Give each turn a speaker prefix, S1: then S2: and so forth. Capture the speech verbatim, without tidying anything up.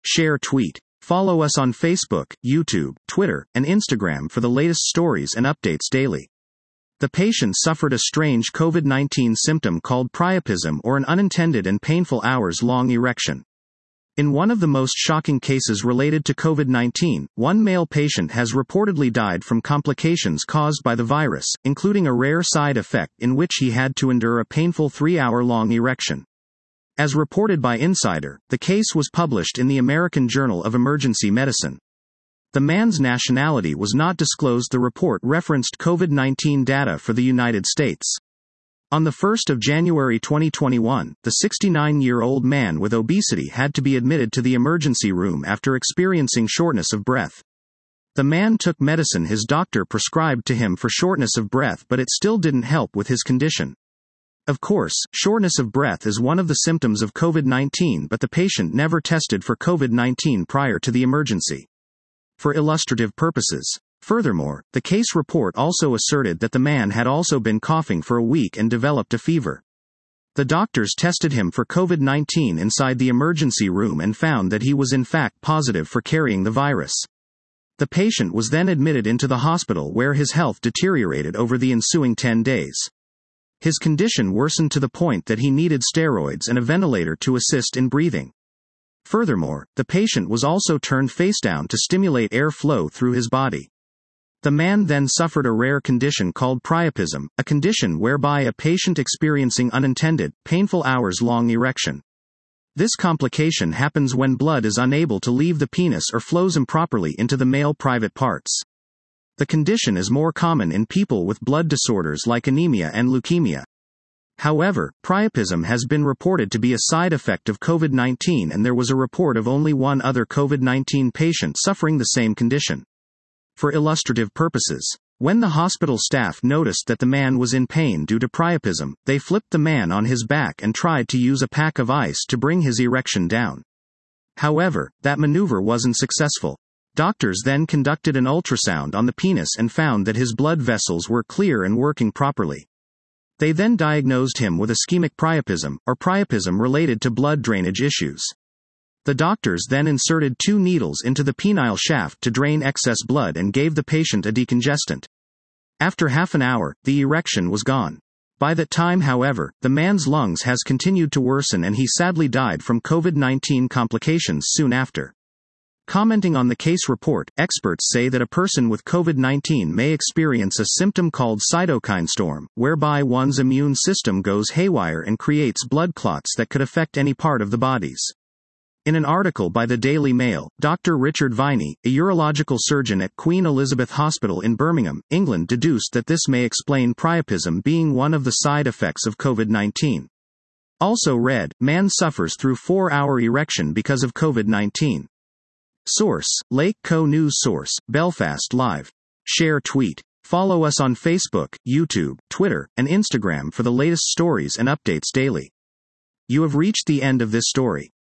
S1: Share tweet. Follow us on Facebook, YouTube, Twitter, and Instagram for the latest stories and updates daily. The patient suffered a strange COVID nineteen symptom called priapism, or an unintended and painful hours-long erection. In one of the most shocking cases related to COVID nineteen, one male patient has reportedly died from complications caused by the virus, including a rare side effect in which he had to endure a painful three-hour-long erection. As reported by Insider, the case was published in the American Journal of Emergency Medicine. The man's nationality was not disclosed. The report referenced COVID nineteen data for the United States. On the first of January twenty twenty-one, the sixty-nine-year-old man with obesity had to be admitted to the emergency room after experiencing shortness of breath. The man took medicine his doctor prescribed to him for shortness of breath, but it still didn't help with his condition. Of course, shortness of breath is one of the symptoms of COVID nineteen, but the patient never tested for COVID nineteen prior to the emergency. For illustrative purposes. Furthermore, the case report also asserted that the man had also been coughing for a week and developed a fever. The doctors tested him for COVID nineteen inside the emergency room and found that he was in fact positive for carrying the virus. The patient was then admitted into the hospital, where his health deteriorated over the ensuing ten days. His condition worsened to the point that he needed steroids and a ventilator to assist in breathing. Furthermore, the patient was also turned face down to stimulate air flow through his body. The man then suffered a rare condition called priapism, a condition whereby a patient experiencing unintended, painful hours-long erection. This complication happens when blood is unable to leave the penis or flows improperly into the male private parts. The condition is more common in people with blood disorders like anemia and leukemia. However, priapism has been reported to be a side effect of COVID nineteen, and there was a report of only one other COVID nineteen patient suffering the same condition. For illustrative purposes, when the hospital staff noticed that the man was in pain due to priapism, they flipped the man on his back and tried to use a pack of ice to bring his erection down. However, that maneuver wasn't successful. Doctors then conducted an ultrasound on the penis and found that his blood vessels were clear and working properly. They then diagnosed him with ischemic priapism, or priapism related to blood drainage issues. The doctors then inserted two needles into the penile shaft to drain excess blood and gave the patient a decongestant. After half an hour, the erection was gone. By that time, however, the man's lungs has continued to worsen and he sadly died from COVID nineteen complications soon after. Commenting on the case report, experts say that a person with COVID nineteen may experience a symptom called cytokine storm, whereby one's immune system goes haywire and creates blood clots that could affect any part of the bodies. In an article by the Daily Mail, Doctor Richard Viney, a urological surgeon at Queen Elizabeth Hospital in Birmingham, England, deduced that this may explain priapism being one of the side effects of COVID nineteen. Also read, man suffers through four-hour erection because of COVID nineteen. Source, Lake Co News. Source, Belfast Live. Share tweet. Follow us on Facebook, YouTube, Twitter, and Instagram for the latest stories and updates daily. You have reached the end of this story.